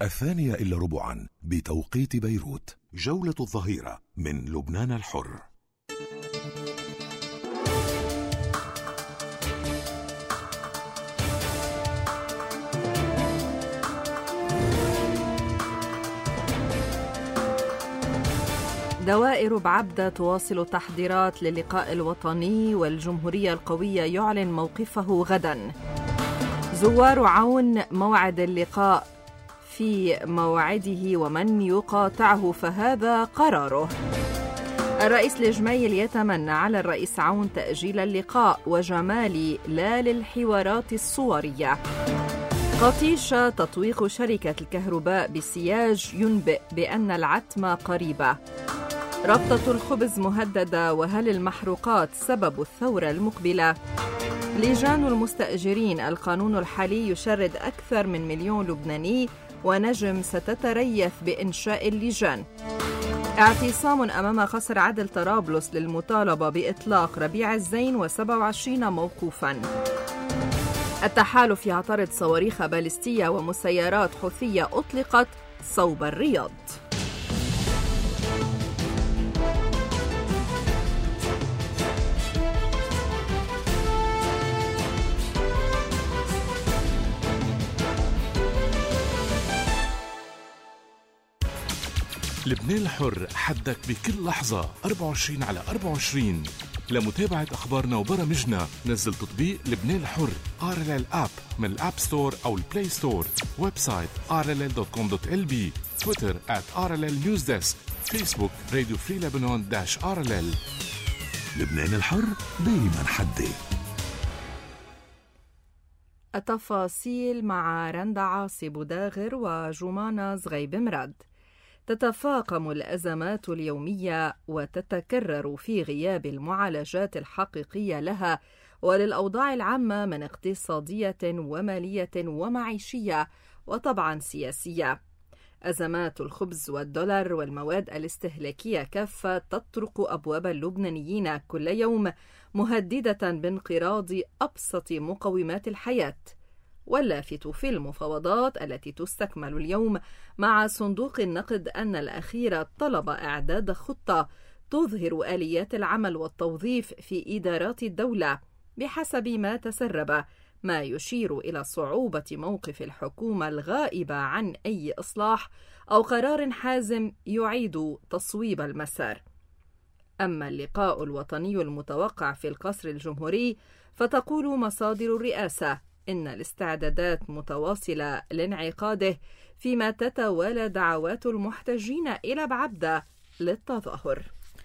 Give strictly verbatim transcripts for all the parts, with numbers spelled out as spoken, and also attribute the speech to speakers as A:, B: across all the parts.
A: الثانية إلا ربعا بتوقيت بيروت. جولة الظهيرة من لبنان الحر.
B: دوائر بعبدة تواصل التحضيرات للقاء الوطني، والجمهورية القوية يعلن موقفه غدا. زوار عون موعد اللقاء في موعده، ومن يقاطعه فهذا قراره. الرئيس الجميل يتمنى على الرئيس عون تأجيل اللقاء، وجمالي لا للحوارات الصورية. قطيشة تطويق شركة الكهرباء بسياج ينبئ بأن العتمة قريبة. ربطة الخبز مهددة، وهل المحروقات سبب الثورة المقبلة؟ لجان المستأجرين، القانون الحالي يشرد أكثر من مليون لبناني، ونجم ستتريث بإنشاء اللجان. اعتصام أمام قصر عدل طرابلس للمطالبة بإطلاق ربيع الزين وسبعة وعشرين موقوفاً. التحالف يعترض صواريخ باليستية ومسيرات حوثية أطلقت صوب الرياض.
C: لبنان الحر، حدك بكل لحظة أربعة وعشرين على أربعة وعشرين. لمتابعة أخبارنا وبرامجنا نزل تطبيق لبنان الحر آر إل إل آب من الآب ستور أو البلاي ستور. ويب سايت آر إل إل دوت كوم دوت إل بي. تويتر آت آر إل إل نيوز ديسك. فيسبوك راديو فري لبنان داش آر إل إل.
A: لبنان الحر دايما حدي.
B: التفاصيل مع رندا عاصي بوداغر وجمانة زغيب مراد. تتفاقم الأزمات اليومية وتتكرر في غياب المعالجات الحقيقية لها وللأوضاع العامة من اقتصادية ومالية ومعيشية وطبعا سياسية. أزمات الخبز والدولار والمواد الاستهلاكية كافة تطرق أبواب اللبنانيين كل يوم، مهددة بانقراض أبسط مقومات الحياة. واللافت في المفاوضات التي تستكمل اليوم مع صندوق النقد أن الأخير طلب إعداد خطة تظهر آليات العمل والتوظيف في إدارات الدولة بحسب ما تسرب، ما يشير إلى صعوبة موقف الحكومة الغائبة عن أي إصلاح أو قرار حازم يعيد تصويب المسار. أما اللقاء الوطني المتوقع في القصر الجمهوري، فتقول مصادر الرئاسة إن الاستعدادات متواصلة لانعقاده، فيما تتوالى دعوات المحتجين إلى بعبدة للتظاهر.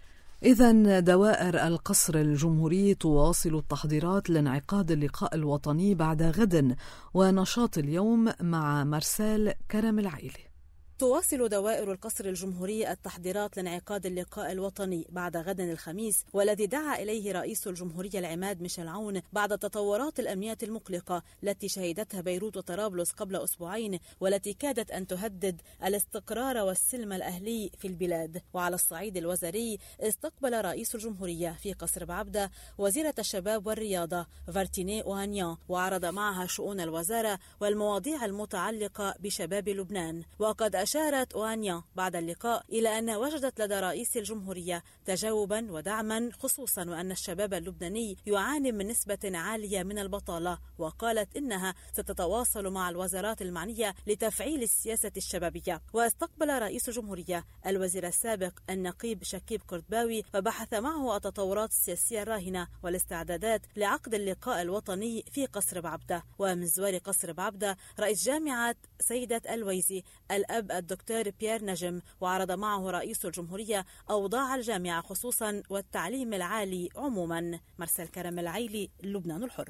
D: إذن دوائر القصر الجمهوري تواصل التحضيرات لانعقاد اللقاء الوطني بعد غد، ونشاط اليوم مع مرسال كرم العيلي.
E: تواصل دوائر القصر الجمهوري التحضيرات لانعقاد اللقاء الوطني بعد غد الخميس، والذي دعا إليه رئيس الجمهورية العماد ميشيل عون بعد التطورات الأمنية المقلقة التي شهدتها بيروت وطرابلس قبل أسبوعين، والتي كادت أن تهدد الاستقرار والسلم الأهلي في البلاد. وعلى الصعيد الوزاري، استقبل رئيس الجمهورية في قصر بعبدة وزيرة الشباب والرياضة فارتيني أوهانيان، وعرض معها شؤون الوزارة والمواضيع المتعلقة بشباب لبنان. وقد أشارت أوهانيان بعد اللقاء إلى أن وجدت لدى رئيس الجمهورية تجاوبا ودعما، خصوصا وأن الشباب اللبناني يعاني من نسبة عالية من البطالة، وقالت إنها ستتواصل مع الوزارات المعنية لتفعيل السياسة الشبابية. واستقبل رئيس الجمهورية الوزير السابق النقيب شكيب كردباوي، وبحث معه التطورات السياسية الراهنة والاستعدادات لعقد اللقاء الوطني في قصر بعبدة. ومن زوار قصر بعبدة رئيس جامعة سيدة الويزي الأب الدكتور بيير نجم، وعرض معه رئيس الجمهورية أوضاع الجامعة خصوصا والتعليم العالي عموما. مرسل كرم العيلي، لبنان الحر.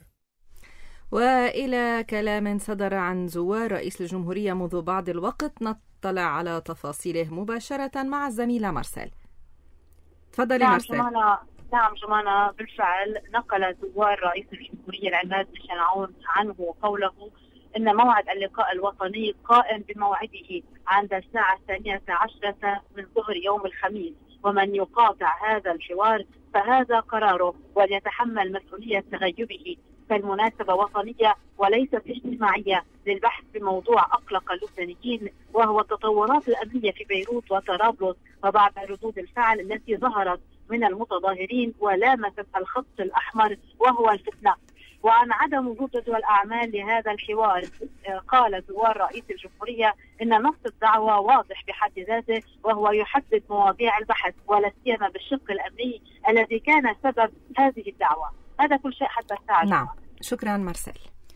B: وإلى كلام صدر عن زوار رئيس الجمهورية منذ بعض الوقت نطلع على تفاصيله مباشرة مع الزميلة مرسل. تفضلي
F: نعم
B: مرسل.
F: جمانة. نعم جمانة، بالفعل نقل زوار رئيس الجمهورية العماد ميشيل عون عنه قوله إن موعد اللقاء الوطني قائم بموعده عند الساعة الثانية عشرة من ظهر يوم الخميس، ومن يقاطع هذا الحوار فهذا قراره وليتحمل مسؤولية تغيبه. فالمناسبة وطنية وليست اجتماعية للبحث بموضوع أقلق اللبنانيين، وهو التطورات الأمنية في بيروت وطرابلس وبعض ردود الفعل التي ظهرت من المتظاهرين ولامست الخط الأحمر وهو الفتنة. وعن عدم وجود جدول أعمال لهذا الحوار قال زوار رئيس الجمهورية إن نص الدعوة واضح بحد ذاته، وهو يحدد مواضيع البحث ولا سيما بالشق الأمني الذي كان سبب هذه الدعوة. هذا كل شيء حتى الساعة.
B: نعم، شكرا مرسل.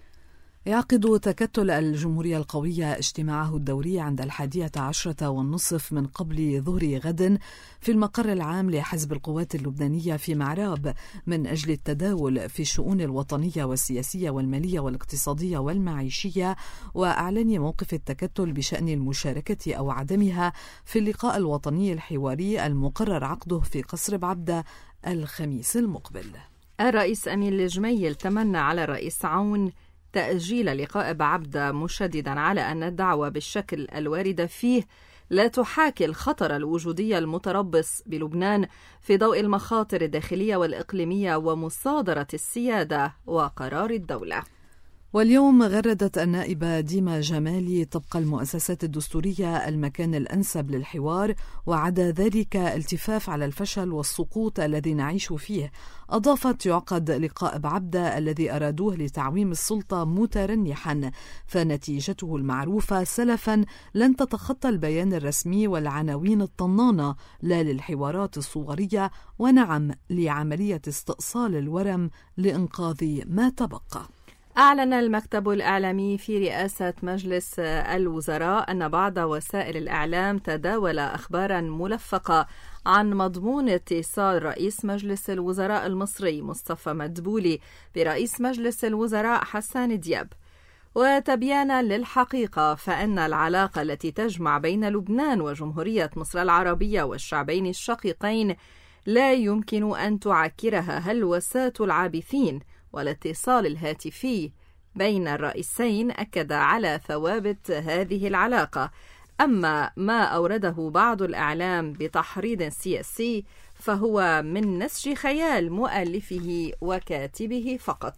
D: يعقد تكتل الجمهورية القوية اجتماعه الدوري عند الحادية عشرة والنصف من قبل ظهر غد في المقر العام لحزب القوات اللبنانية في معراب من أجل التداول في الشؤون الوطنية والسياسية والمالية والاقتصادية والمعيشية، وأعلن موقف التكتل بشأن المشاركة أو عدمها في اللقاء الوطني الحواري المقرر عقده في قصر بعبدة الخميس المقبل.
B: الرئيس أمين الجميل تمنى على الرئيس عون تأجيل لقاء بعبدة، مشددا على أن الدعوة بالشكل الوارد فيه لا تحاكي الخطر الوجودي المتربص بلبنان في ضوء المخاطر الداخلية والإقليمية ومصادرة السيادة وقرار الدولة.
D: واليوم غردت النائبة ديما جمالي تبقى المؤسسات الدستورية المكان الأنسب للحوار، وعدا ذلك التفاف على الفشل والسقوط الذي نعيش فيه. أضافت يعقد لقاء بعبدة الذي أرادوه لتعويم السلطة مترنحا، فنتيجته المعروفة سلفا لن تتخطى البيان الرسمي والعناوين الطنانة، لا للحوارات الصغرية، ونعم لعملية استئصال الورم لإنقاذ ما تبقى.
B: أعلن المكتب الإعلامي في رئاسة مجلس الوزراء أن بعض وسائل الإعلام تداول أخبارا ملفقة عن مضمون اتصال رئيس مجلس الوزراء المصري مصطفى مدبولي برئيس مجلس الوزراء حسان دياب. وتبيانا للحقيقة فإن العلاقة التي تجمع بين لبنان وجمهورية مصر العربية والشعبين الشقيقين لا يمكن أن تعكرها هلوسات العابثين، والاتصال الهاتفي بين الرئيسين أكد على ثوابت هذه العلاقة. أما ما أورده بعض الإعلام بتحريض سياسي فهو من نسج خيال مؤلفه وكاتبه فقط.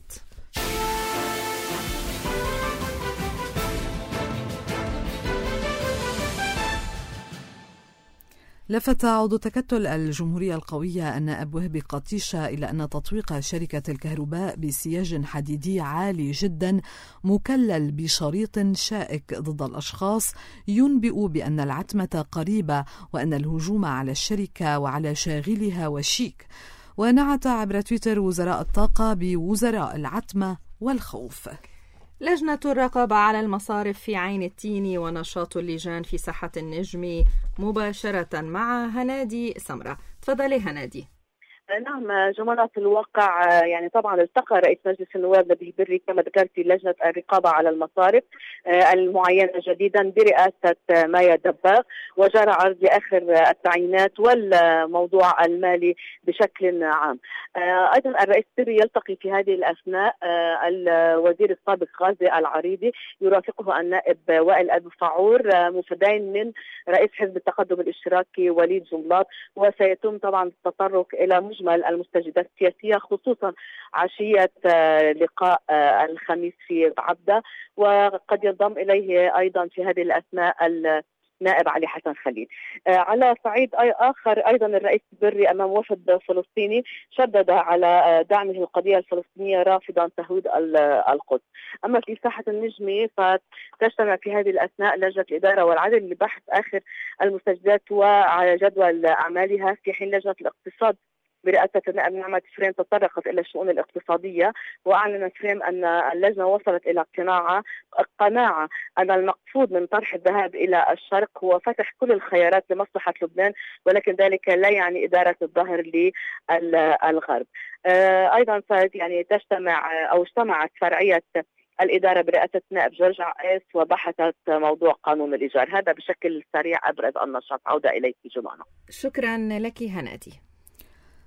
D: لفت عضو تكتل الجمهورية القوية النائب وهبي قطيشة إلى أن تطويق شركة الكهرباء بسياج حديدي عالي جدا مكلل بشريط شائك ضد الأشخاص ينبئ بأن العتمة قريبة، وأن الهجوم على الشركة وعلى شاغلها وشيك. ونعت عبر تويتر وزراء الطاقة بوزراء العتمة والخوف.
B: لجنة الرقابة على المصارف في عين التين ونشاط اللجان في ساحة النجم مباشرة مع هنادي سمرة. تفضلي هنادي.
G: نعم جمانة، في الواقع يعني طبعا التقى رئيس مجلس النواب نبيه بري كما ذكرتي لجنة الرقابة على المصارف المعينة جديدا برئاسة مايا دباغ، وجرى عرض لآخر التعيينات والموضوع المالي بشكل عام. أيضا الرئيس بري يلتقي في هذه الأثناء الوزير السابق غازي العريضي، يرافقه النائب وائل أبو فعور، مفدين من رئيس حزب التقدم الاشتراكي وليد جنبلاط. وسيتم طبعا التطرق إلى مجمل المستجدات السياسية خصوصا عشية لقاء الخميس في بعبدة، وقد ينضم إليه أيضا في هذه الأثناء النائب علي حسن خليل. على صعيد آخر أيضا الرئيس بري أمام وفد فلسطيني شدد على دعمه القضية الفلسطينية رافضا تهويد القدس. أما في ساحة النجمي فتجتمع في هذه الأثناء لجنة الإدارة والعدل لبحث آخر المستجدات وعلى جدول أعمالها، في حين لجنة الاقتصاد برئاسة النائب نعمة فريم تطرقت إلى الشؤون الاقتصادية. وأعلن فريم أن اللجنة وصلت إلى قناعة قناعة أن المقصود من طرح الذهاب إلى الشرق هو فتح كل الخيارات لمصلحة لبنان، ولكن ذلك لا يعني إدارة الظهر للغرب. أيضا يعني تجتمع أو اجتمعت فرعية الإدارة برئاسة نائب جورج عقيس وبحثت موضوع قانون الإيجار. هذا بشكل سريع أبرز النشاط. عودة إليك جمانة.
B: شكرا لك هنادي.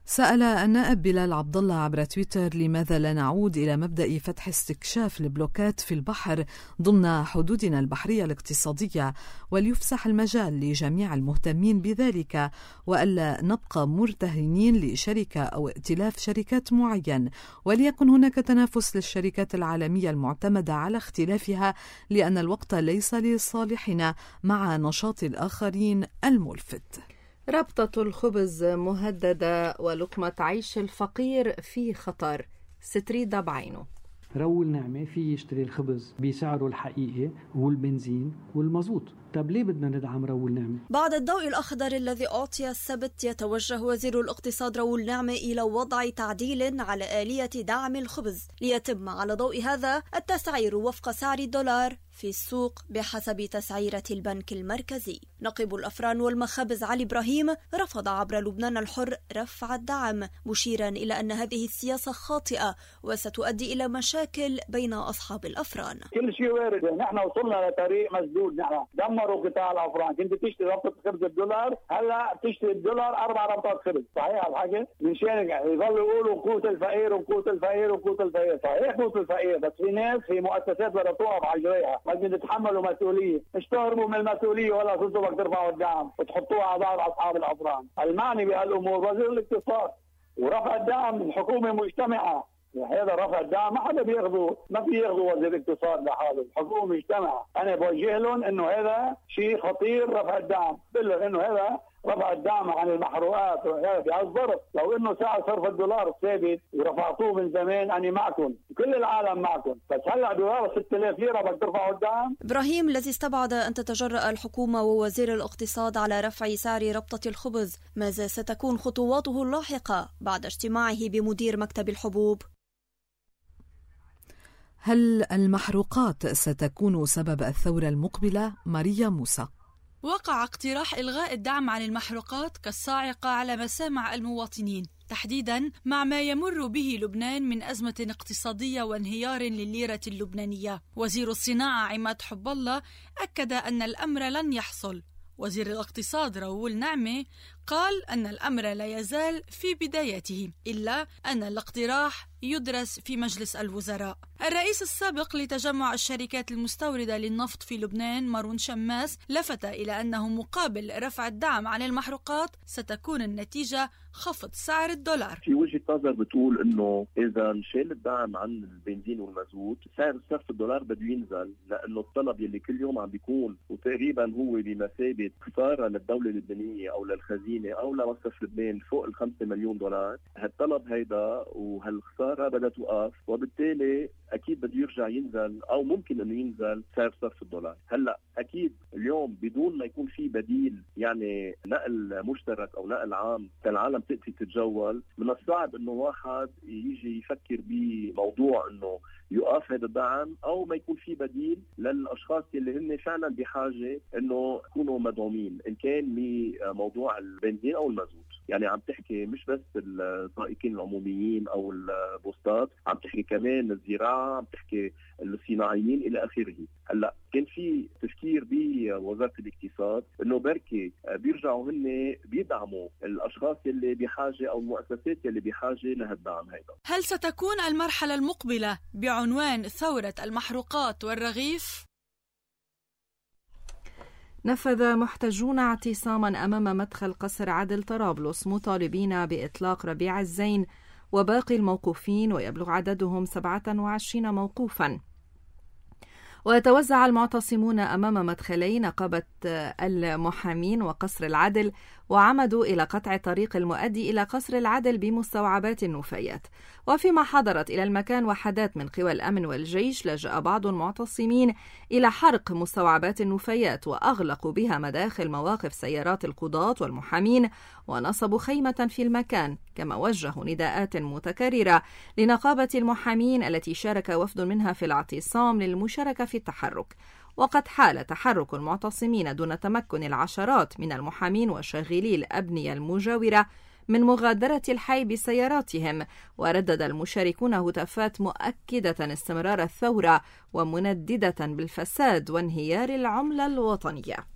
D: سأل النائب بلال عبد الله عبر تويتر لماذا لا نعود إلى مبدأ فتح استكشاف البلوكات في البحر ضمن حدودنا البحرية الاقتصادية، وليفسح المجال لجميع المهتمين بذلك، وألا نبقى مرتهنين لشركة أو ائتلاف شركات معين، وليكن هناك تنافس للشركات العالمية المعتمدة على اختلافها، لأن الوقت ليس لصالحنا مع نشاط الآخرين الملفت.
B: ربطة الخبز مهددة ولقمة عيش الفقير في خطر. ستريدا بعينه.
H: رول نعمة في يشتري الخبز بسعره الحقيقي والبنزين والمازوت. طب ليه بدنا ندعم رول نعمة؟
I: بعد الضوء الأخضر الذي أعطي السبت، يتوجه وزير الاقتصاد رول نعمة إلى وضع تعديل على آلية دعم الخبز ليتم على ضوء هذا التسعير وفق سعر الدولار في السوق بحسب تسعيرة البنك المركزي. نقيب الأفران والمخابز علي إبراهيم رفض عبر لبنان الحر رفع الدعم، مشيرا إلى أن هذه السياسة خاطئة وستؤدي إلى مشاكل بين أصحاب الأفران.
J: كل شيء وارد، نحن وصلنا لطريق مسدود، نحن دمروا قطاع الأفران. كنت تشتري ربطة خبز الدولار، هلا تشتري الدولار أربع ربطات خبز. صحيح الحكي؟ من شان يظلوا يقولوا قوت الفقير وقوت الفقير وقوت الفقير. صحيح قوت الفقير، بس في ناس في مؤسسات بدها توقف على جريها، بدهم يتحملوا مسؤولية. مش تهربوا من المسؤولية ولا تصدوا بدك ترفعوا الدعم وتحطوها على ظهر أصحاب الأفران. المعني بهالأمور وزير الاقتصاد ورفع الدعم. الحكومة مجتمعة، هذا رفع الدعم ما حدا بياخذه، ما في ياخذوا وزير الاقتصاد لحاله، الحكومه مجتمعه. انا بوجه لهم انه هذا شيء خطير رفع الدعم، بقول لهم انه هذا رفع الدعم عن المحروقات وهذا بهالظرف. لو انه سعر صرف الدولار ثابت ورفعتوه من زمان انا معكم، كل العالم معكم، بس هلا دولار ستة آلاف ليره بدك ترفعوا الدعم.
I: ابراهيم الذي استبعد ان تتجرأ الحكومه ووزير الاقتصاد على رفع سعر ربطه الخبز، ماذا ستكون خطواته اللاحقه بعد اجتماعه بمدير مكتب الحبوب؟
D: هل المحروقات ستكون سبب الثورة المقبلة؟ ماريا موسى.
K: وقع اقتراح إلغاء الدعم عن المحروقات كالصاعقة على مسامع المواطنين، تحديدا مع ما يمر به لبنان من أزمة اقتصادية وانهيار للليرة اللبنانية. وزير الصناعة عماد حب الله أكد أن الأمر لن يحصل. وزير الاقتصاد راول نعمة قال أن الأمر لا يزال في بدايته، إلا أن الاقتراح يدرس في مجلس الوزراء. الرئيس السابق لتجمع الشركات المستوردة للنفط في لبنان مارون شماس لفت إلى أنه مقابل رفع الدعم عن المحروقات ستكون النتيجة خفض سعر الدولار.
L: في وجهة نظر بتقول أنه إذا انشال الدعم عن البنزين والمازوت سعر صرف الدولار بده ينزل، لأنه الطلب يلي كل يوم عم بيكون وتقريبا هو بمثابة خسارة للدولة اللبنانية أو للخزينة أو لمصرف لبنان فوق الخمسة مليون دولار. هالطلب هيدا وهالخسارة بدها توقف، وبالتالي أكيد بده يرجع ينزل أو ممكن أنه ينزل سعر صرف الدولار. هلأ أكيد اليوم بدون ما يكون في بديل، يعني نقل مشترك أو نقل عام العالم تقدر تتجول، من الصعب أنه واحد يجي يفكر بموضوع أنه يوقف هذا الدعم أو ما يكون في بديل للأشخاص اللي هن فعلا بحاجة أنه يكونوا مدعومين، إن كان بموضوع البنزين أو المازوت. يعني عم تحكي مش بس السائقين العموميين أو البوستات، عم تحكي كمان الزراعة، عم تحكي الصناعيين إلى آخره. هلا كان في تفكير بوزارة الاقتصاد إنه بركي بيرجعوا هن بيدعموا الأشخاص اللي بحاجة أو المؤسسات اللي بحاجة لهالدعم هيدا.
K: هل ستكون المرحلة المقبلة بعنوان ثورة المحروقات والرغيف؟
B: نفذ محتجون اعتصاما أمام مدخل قصر عدل طرابلس مطالبين بإطلاق ربيع الزين وباقي الموقوفين، ويبلغ عددهم سبعة وعشرين موقوفا. ويتوزع المعتصمون أمام مدخلي نقابة المحامين وقصر العدل، وعمدوا إلى قطع الطريق المؤدي إلى قصر العدل بمستوعبات النفايات. وفيما حضرت إلى المكان وحدات من قوى الأمن والجيش، لجأ بعض المعتصمين إلى حرق مستوعبات النفايات وأغلقوا بها مداخل مواقف سيارات القضاة والمحامين، ونصبوا خيمة في المكان، كما وجهوا نداءات متكررة لنقابة المحامين التي شارك وفد منها في الاعتصام للمشاركة في التحرك. وقد حال تحرك المعتصمين دون تمكن العشرات من المحامين وشاغلي الأبنية المجاورة من مغادرة الحي بسياراتهم. وردد المشاركون هتافات مؤكدة استمرار الثورة ومنددة بالفساد وانهيار العملة الوطنية.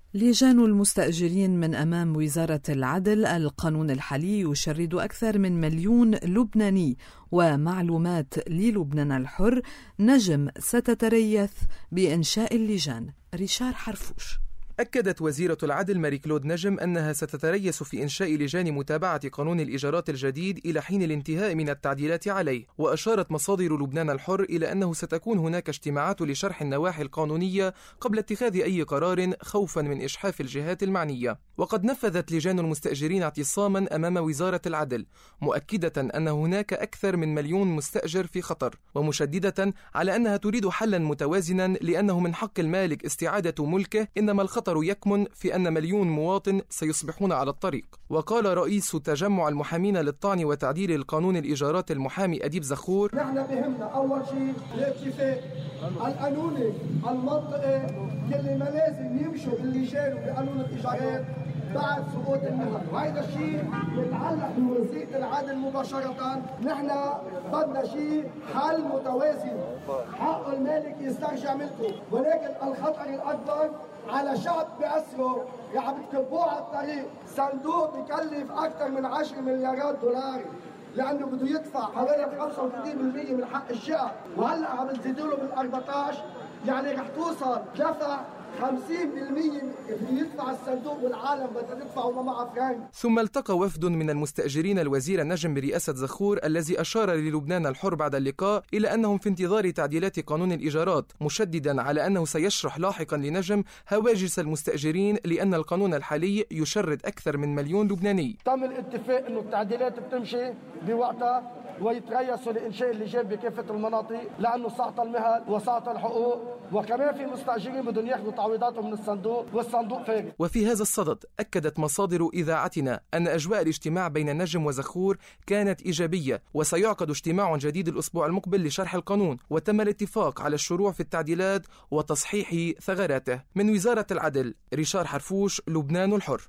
D: لجان المستأجرين من أمام وزارة العدل. القانون الحالي يشرد أكثر من مليون لبناني، ومعلومات للبنان الحر نجم ستتريث بإنشاء اللجان. ريشار حرفوش.
M: أكدت وزيرة العدل ماري كلود نجم أنها ستتريث في إنشاء لجان متابعة قانون الإيجارات الجديد إلى حين الانتهاء من التعديلات عليه. وأشارت مصادر لبنان الحر إلى أنه ستكون هناك اجتماعات لشرح النواحي القانونية قبل اتخاذ أي قرار خوفا من إجحاف الجهات المعنية. وقد نفذت لجان المستأجرين اعتصاما أمام وزارة العدل، مؤكدة أن هناك أكثر من مليون مستأجر في خطر، ومشددة على أنها تريد حلا متوازنا لأنه من حق المالك استعادة ملكه، إنما الخطر يكمن في أن مليون مواطن سيصبحون على الطريق. وقال رئيس تجمع المحامين للطعن وتعديل القانون الإيجارات المحامي أديب زخور:
N: نحن بهمنا أول شيء الاتفاق القانوني المنطقي يلي ما لازم يمشوا باللجان وبقانون الإيجارات بعد سقوط المهل، وهذا الشيء يتعلق بوزارة العدل مباشرة. نحن بدنا شيء حل متوازن، حق المالك يسترجع ملكه، ولكن الخطر الأكبر على شعب بأسره عم تكبوه على الطريق. صندوق بكلف أكثر من عشرة مليارات دولار لأنه بده يدفع حوالي خمسة وثلاثين بالمئة من حق الشقة، وهلا عم تزيدوا له بال أربعة عشر، يعني رح توصل دفع خمسين بالمئة اللي يدفع الصندوق والعالم بدها تدفع وما معها فرنك.
M: ثم التقى وفد من المستأجرين الوزير نجم برئاسة زخور، الذي أشار للبنان الحر بعد اللقاء إلى أنهم في انتظار تعديلات قانون الإيجارات، مشددا على أنه سيشرح لاحقا لنجم هواجس المستأجرين لأن القانون الحالي يشرد أكثر من مليون لبناني.
N: تم الاتفاق أنه التعديلات بتمشي بوقتها ويتريثوا لإنشاء اللجان بكافة المناطق، لأنه سقط المهل وسقط الحقوق، وكمان في مستأجرين بدهم ياخذوا تعويضاتهم من الصندوق والصندوق فارغ.
M: وفي هذا الصدد أكدت مصادر إذاعتنا أن أجواء الاجتماع بين نجم وزخور كانت إيجابية، وسيعقد اجتماع جديد الأسبوع المقبل لشرح القانون، وتم الاتفاق على الشروع في التعديلات وتصحيح ثغراته. من وزارة العدل، ريشار حرفوش، لبنان الحر.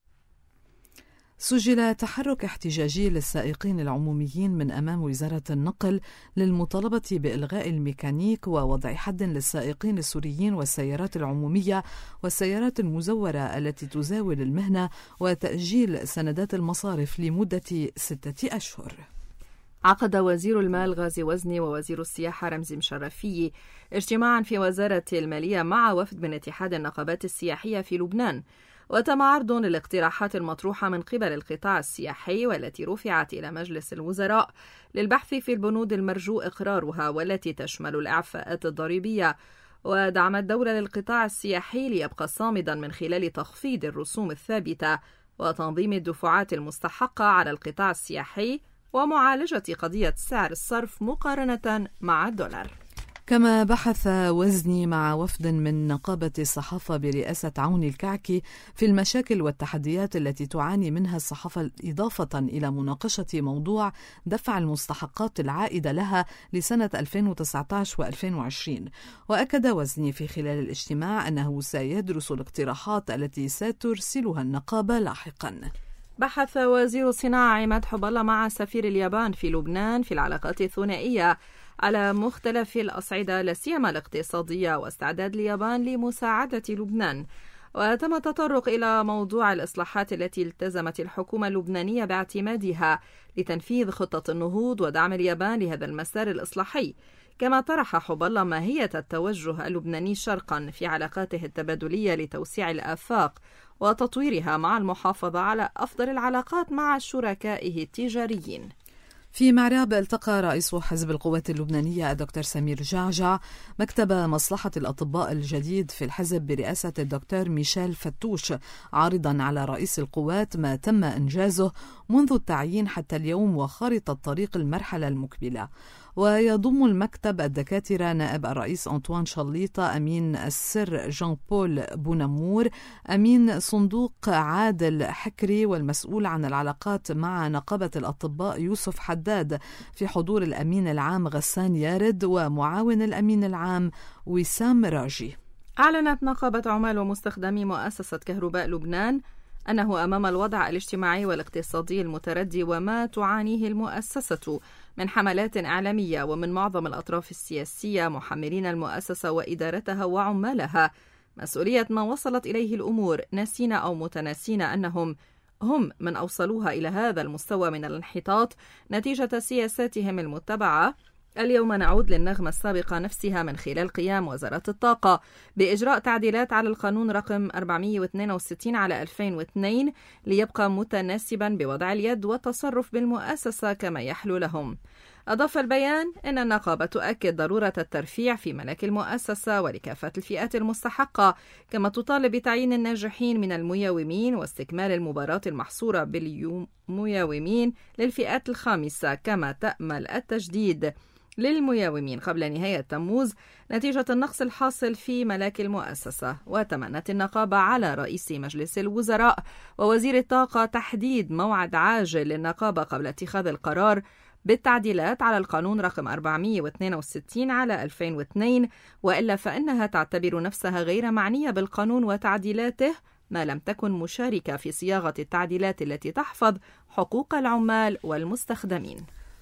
D: سجل تحرك احتجاجي للسائقين العموميين من أمام وزارة النقل للمطالبة بإلغاء الميكانيك ووضع حد للسائقين السوريين والسيارات العمومية والسيارات المزورة التي تزاول المهنة، وتأجيل سندات المصارف لمدة ستة أشهر.
B: عقد وزير المال غازي وزني ووزير السياحة رمزي مشرفي اجتماعا في وزارة المالية مع وفد من اتحاد النقابات السياحية في لبنان، وتم عرض الاقتراحات المطروحة من قبل القطاع السياحي والتي رفعت إلى مجلس الوزراء للبحث في البنود المرجو إقرارها، والتي تشمل الإعفاءات الضريبية ودعم الدولة للقطاع السياحي ليبقى صامدا من خلال تخفيض الرسوم الثابتة وتنظيم الدفعات المستحقة على القطاع السياحي ومعالجة قضية سعر الصرف مقارنة مع الدولار.
D: كما بحث وزني مع وفد من نقابة الصحافة برئاسة عون الكعكي في المشاكل والتحديات التي تعاني منها الصحافة، إضافة إلى مناقشة موضوع دفع المستحقات العائدة لها لسنة ألفين وتسعة عشر وألفين وعشرين. وأكد وزني في خلال الاجتماع أنه سيدرس الاقتراحات التي سترسلها النقابة لاحقا.
B: بحث وزير الصناعة عماد حب الله مع سفير اليابان في لبنان في العلاقات الثنائية على مختلف الأصعدة لا سيما الاقتصادية واستعداد اليابان لمساعدة لبنان. وتم التطرق إلى موضوع الإصلاحات التي التزمت الحكومة اللبنانية باعتمادها لتنفيذ خطة النهوض ودعم اليابان لهذا المسار الإصلاحي. كما طرح حب الله ماهية التوجه اللبناني شرقا في علاقاته التبادلية لتوسيع الآفاق وتطويرها مع المحافظة على أفضل العلاقات مع شركائه التجاريين.
D: في معراب التقى رئيس حزب القوات اللبنانية الدكتور سمير جعجع مكتب مصلحة الأطباء الجديد في الحزب برئاسة الدكتور ميشيل فتوش، عارضا على رئيس القوات ما تم إنجازه منذ التعيين حتى اليوم وخارطة طريق المرحلة المقبلة. ويضم المكتب الدكاترة نائب الرئيس أنطوان شليطة، أمين السر جان بول بونامور، أمين صندوق عادل حكري، والمسؤول عن العلاقات مع نقابة الأطباء يوسف حداد، في حضور الأمين العام غسان يارد ومعاون الأمين العام وسام راجي.
B: أعلنت نقابة عمال ومستخدمي مؤسسة كهرباء لبنان أنه أمام الوضع الاجتماعي والاقتصادي المتردي وما تعانيه المؤسسة من حملات إعلامية ومن معظم الأطراف السياسية محملين المؤسسة وإدارتها وعمالها مسؤولية ما وصلت إليه الأمور، ناسين أو متناسين أنهم هم من أوصلوها إلى هذا المستوى من الانحطاط نتيجة سياساتهم المتبعة. اليوم نعود للنغمة السابقة نفسها من خلال قيام وزارة الطاقة بإجراء تعديلات على القانون رقم أربعمئة واثنين وستين على ألفين واثنين ليبقى متناسبا بوضع اليد والتصرف بالمؤسسة كما يحلو لهم. أضاف البيان أن النقابة تؤكد ضرورة الترفيع في ملاك المؤسسة ولكافة الفئات المستحقة، كما تطالب بتعيين الناجحين من المياومين واستكمال المباراة المحصورة بالمياومين للفئات الخامسة، كما تأمل التجديد للمياومين قبل نهاية تموز نتيجة النقص الحاصل في ملاك المؤسسة. وتمنت النقابة على رئيس مجلس الوزراء ووزير الطاقة تحديد موعد عاجل للنقابة قبل اتخاذ القرار بالتعديلات على القانون رقم أربعمئة واثنين وستين على ألفين واثنين، وإلا فإنها تعتبر نفسها غير معنية بالقانون وتعديلاته ما لم تكن مشاركة في صياغة التعديلات التي تحفظ حقوق العمال والمستخدمين.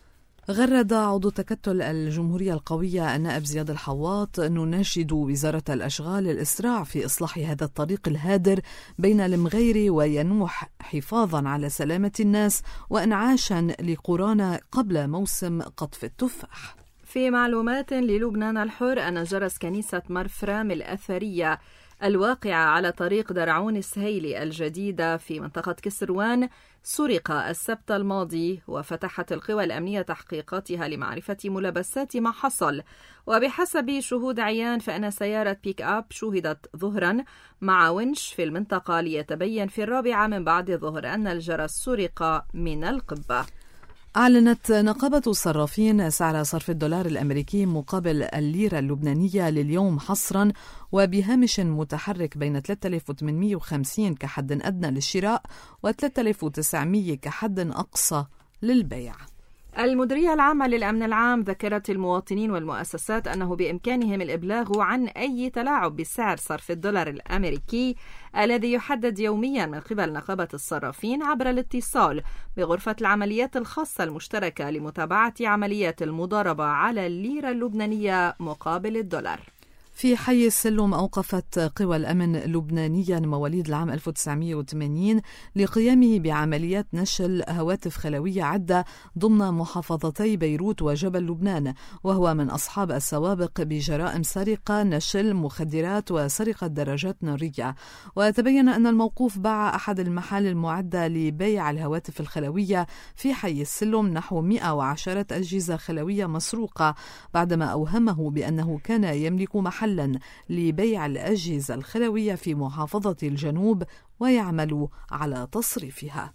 D: غرد عضو تكتل الجمهورية القوية النائب زياد الحواط نناشد وزارة الأشغال الإسراع في إصلاح هذا الطريق الهادر بين المغير وينوح حفاظا على سلامة الناس وإنعاشا لقرانا قبل موسم قطف التفاح.
B: في معلومات للبنان الحر أن جرس كنيسة مرفرام الأثرية الواقعة على طريق درعون السهيلي الجديدة في منطقة كسروان سرق السبت الماضي، وفتحت القوى الأمنية تحقيقاتها لمعرفة ملابسات ما حصل. وبحسب شهود عيان فإن سيارة بيك أب شوهدت ظهرا مع ونش في المنطقة، ليتبين في الرابعة من بعد الظهر أن الجرس سرق من القبة.
D: أعلنت نقابة الصرافين سعر صرف الدولار الأمريكي مقابل الليرة اللبنانية لليوم حصرا وبهامش متحرك بين ثلاثة آلاف وثمانمئة وخمسين كحد أدنى للشراء و ثلاثة آلاف وتسعمئة كحد أقصى للبيع.
B: المديرية العامة للأمن العام ذكرت المواطنين والمؤسسات أنه بإمكانهم الإبلاغ عن أي تلاعب بسعر صرف الدولار الأمريكي الذي يحدد يوميا من قبل نقابة الصرافين عبر الاتصال بغرفة العمليات الخاصة المشتركة لمتابعة عمليات المضاربة على الليرة اللبنانية مقابل الدولار.
D: في حي السلم أوقفت قوى الأمن لبنانيا مواليد العام ألف وتسعمئة وثمانين لقيامه بعمليات نشل هواتف خلوية عدة ضمن محافظتي بيروت وجبل لبنان، وهو من أصحاب السوابق بجرائم سرقة، نشل، مخدرات وسرقة دراجات نارية. وتبين أن الموقوف باع أحد المحال المعدة لبيع الهواتف الخلوية في حي السلم نحو مئة وعشرة أجهزة خلوية مسروقة، بعدما أوهمه بأنه كان يملك محل لبيع الأجهزة الخلوية في محافظة الجنوب ويعمل على تصريفها.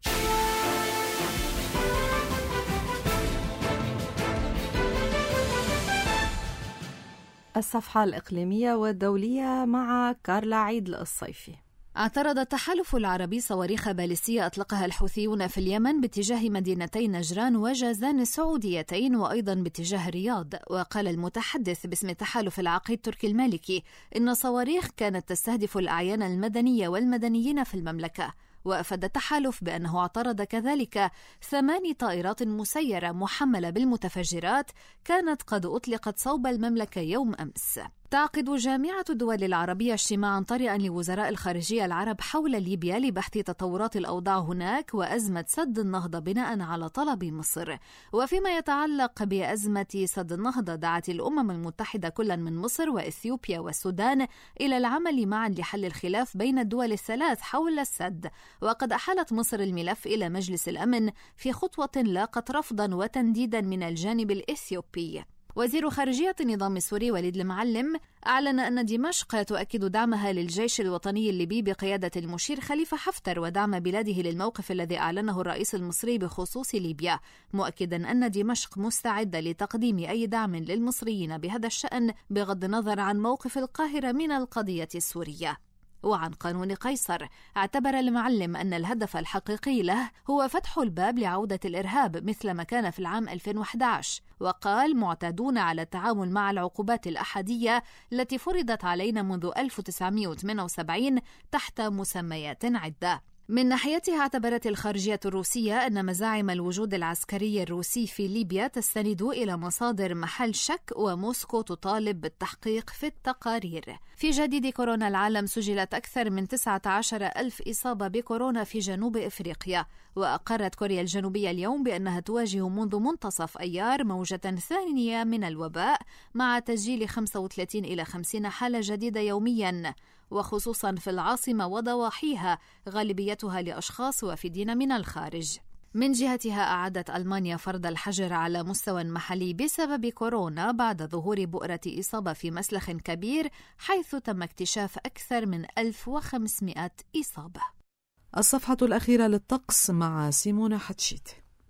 B: الصفحة الإقليمية والدولية مع كارلا عيد الصيفي.
O: اعترض التحالف العربي صواريخ باليستية أطلقها الحوثيون في اليمن باتجاه مدينتي نجران وجازان السعوديتين وأيضا باتجاه الرياض. وقال المتحدث باسم التحالف العقيد تركي المالكي إن صواريخ كانت تستهدف الأعيان المدنية والمدنيين في المملكة. وأفاد التحالف بأنه اعترض كذلك ثماني طائرات مسيرة محملة بالمتفجرات كانت قد أطلقت صوب المملكة يوم أمس. تعقد جامعة الدول العربية اجتماعا طارئا لوزراء الخارجية العرب حول ليبيا لبحث تطورات الأوضاع هناك وأزمة سد النهضة بناء على طلب مصر. وفيما يتعلق بأزمة سد النهضة، دعت الأمم المتحدة كلا من مصر وإثيوبيا والسودان إلى العمل معا لحل الخلاف بين الدول الثلاث حول السد. وقد أحالت مصر الملف إلى مجلس الأمن في خطوة لاقت رفضا وتنديدا من الجانب الإثيوبي. وزير خارجية النظام السوري وليد المعلم أعلن أن دمشق تؤكد دعمها للجيش الوطني الليبي بقيادة المشير خليفة حفتر ودعم بلاده للموقف الذي أعلنه الرئيس المصري بخصوص ليبيا، مؤكدا أن دمشق مستعدة لتقديم أي دعم للمصريين بهذا الشأن بغض النظر عن موقف القاهرة من القضية السورية. وعن قانون قيصر، اعتبر المعلم أن الهدف الحقيقي له هو فتح الباب لعودة الإرهاب مثل ما كان في العام ألفين وأحد عشر، وقال معتادون على التعامل مع العقوبات الأحادية التي فرضت علينا منذ ألف وتسعمئة وثمانية وسبعين تحت مسميات عدة. من ناحيتها اعتبرت الخارجية الروسية أن مزاعم الوجود العسكري الروسي في ليبيا تستند إلى مصادر محل شك، وموسكو تطالب بالتحقيق في التقارير. في جديد كورونا العالم سجلت أكثر من تسعة عشر ألف إصابة بكورونا في جنوب إفريقيا، وأقرت كوريا الجنوبية اليوم بأنها تواجه منذ منتصف أيار موجة ثانية من الوباء، مع تسجيل خمسة وثلاثين إلى خمسين حالة جديدة يومياً، وخصوصاً في العاصمة وضواحيها، غالبيتها لأشخاص وافدين من الخارج. من جهتها أعادت ألمانيا فرض الحجر على مستوى محلي بسبب كورونا بعد ظهور بؤرة إصابة في مسلخ كبير، حيث تم اكتشاف أكثر من ألف وخمسمائة إصابة.
D: الصفحة الأخيرة للطقس مع سيمونة حتشيت.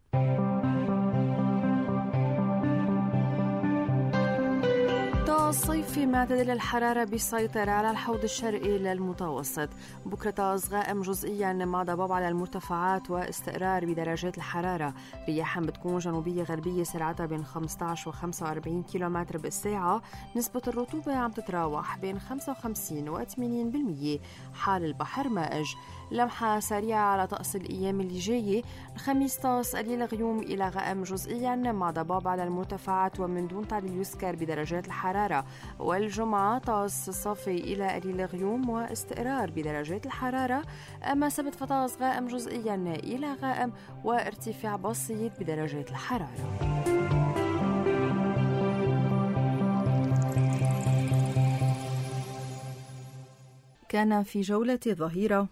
B: صيفي معتدل الحرارة بيسيطر على الحوض الشرقي للمتوسط. بكرة طقس غائم جزئيا مع ضباب على المرتفعات واستقرار بدرجات الحرارة. رياح بتكون جنوبية غربية سرعتها بين خمسة عشر و خمسة وأربعين كيلومتر بالساعة. نسبة الرطوبة عم تتراوح بين خمسة وخمسين و ثمانين بالمية. حال البحر مائج. لمحة سريعة على طقس الأيام اللي جاية. الخميس طقس قليل غيوم إلى غائم جزئيا مع ضباب على المرتفعات ومن دون تعديل يذكر بدرجات الحرارة. والجمعة طقس صافي إلى قليل غيوم واستقرار بدرجات الحرارة. أما سبت فطقس غائم جزئيا إلى غائم وارتفاع بسيط بدرجات الحرارة. كان في جولة الظهيرة.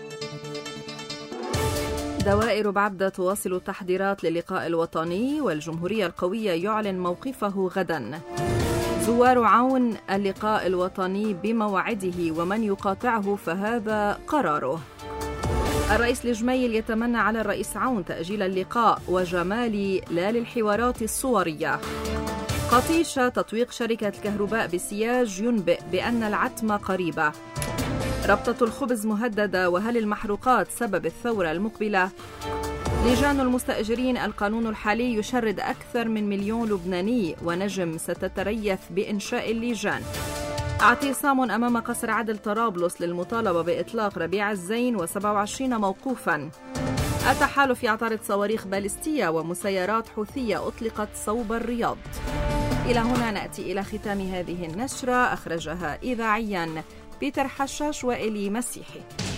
B: دوائر بعبدة تواصل التحضيرات للقاء الوطني، والجمهورية القوية يعلن موقفه غدا. زوار عون اللقاء الوطني بموعده، ومن يقاطعه فهذا قراره. الرئيس الجميل يتمنى على الرئيس عون تأجيل اللقاء، وجمالي لا للحوارات الصورية. قطيشة تطويق شركة الكهرباء بسياج ينبئ بأن العتمة قريبة. ربطة الخبز مهددة، وهل المحروقات سبب الثورة المقبلة؟ لجان المستأجرين، القانون الحالي يشرد أكثر من مليون لبناني، ونجم ستتريث بإنشاء اللجان. اعتصام أمام قصر عدل طرابلس للمطالبة بإطلاق ربيع الزين وسبعة وعشرين موقوفا. التحالف يعترض صواريخ باليستية، ومسيرات حوثية أطلقت صوب الرياض. إلى هنا نأتي إلى ختام هذه النشرة، أخرجها إذاعيا بيتر حشاش وإلي مسيحي.